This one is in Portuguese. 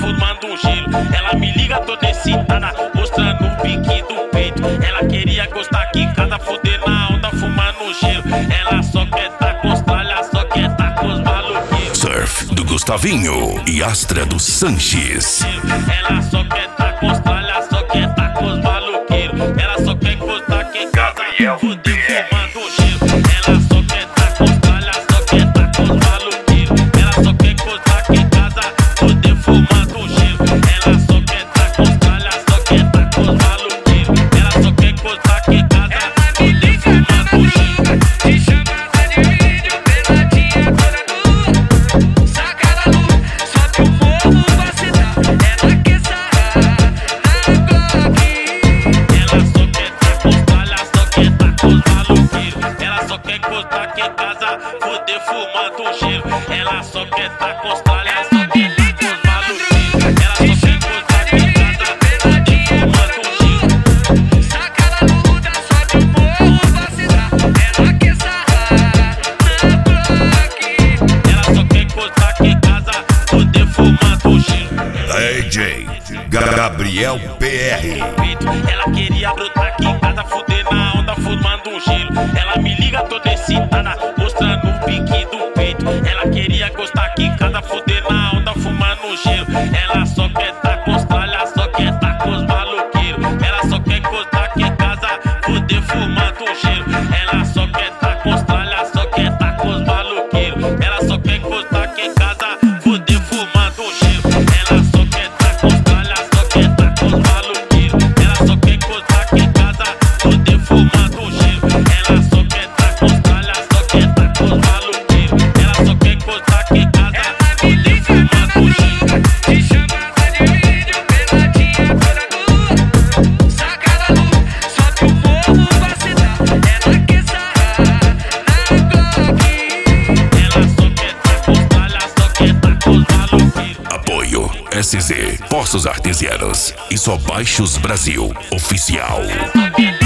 fumando um gelo. Ela me liga toda excitada, mostrando o pique do peito. Ela queria gostar quicada, fuder na onda, fumando um gelo. Ela só quer tá com os tralhas, só quer tá com os maluquinhos. Surf do Gustavinho e Astra do Sanches. Ela só quer tá com os tralhas, só quer tá com os maluqueiros. Ela só quer gostar quicada, fuder fumando um gelo. Ela só quer tá com os tralhas, só quer tá com os maluqueiros. Ela só quer gostar quicada, fuder fumando um gelo. Ela só quer tá com os tralhas, só quer tá com os maluqueiros. Ela só quer gostar quicada, fuder fumando um gelo. De chamada de vídeo, peladinha toda nua. Saca da luz, sobe o fogo pra cidade. Ela quer sarrar na Glock. Ela só quer tá com os tralhas, só quer tá com os maluqueiros. Ela só quer gostar aqui em casa, fuder fumando um gelo. Ela só quer tá com os tralhas, só quer tá com os maluqueiros. Ela só quer gostar aqui em casa, fuder fumando um gelo. Saca da luta, sobe o fogo pra cidade. Ela quer sarrar na Glock. Ela só quer gostar aqui em casa, fuder fumando um gelo. DJ Gabriel PR. Ela queria brotar aqui em casa, fuder na onda, fumando um gelo. Ela me liga toda excitada, mostrando o pique do peito. Ela queria gostar aqui em casa, fuder na onda, fumando um gelo. Ela só quer tá com os tralhas, só quer tá com os maluqueiros. Ela só quer gostar aqui em casa, fuder fumando um gelo. Ela só quer tá com os tralhas, só quer tá com os maluqueiros. Ela só quer gostar aqui em casa, fuder fumando um gelo. Ela só quer tá com os tralhas, só quer tá com os maluqueiros. Ela só quer gostar aqui em casa, fuder fumando um gelo. Ela só quer tá com os tralhas, só quer tá com os maluqueiros. Ela só quer gostar aqui em casa, fuder fumando um gelo. De chamada de vídeo, peladinha toda nua. Saca da luz, sobe o fogo pra cidade. Ela quer sarrar na Glock. Ela só quer tá com os tralhas, só quer tá com os maluqueiros. Apoio SZ Poços Artesianos e Só Baixos Brasil Oficial. Ela só quer